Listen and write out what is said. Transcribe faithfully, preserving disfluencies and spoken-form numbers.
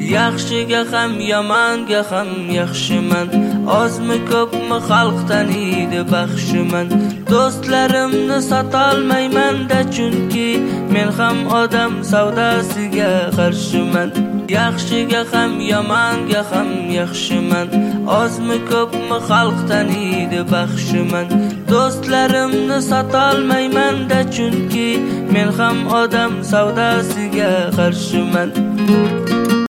yaxshiga ham yomonga ham yaxshiman. Ozmi ko'pmi xalq taniydi baxshiman. Do'stlarimni sotolmayman-da, chunki men ham odam savdosiga qarshiman. Yaxshiga ham yomonga ham yaxshiman. Ozmi ko'pmi xalq taniydi baxshiman. Do'stlarimni sotolmayman-da, chunki men ham odam savdosiga qarshiman.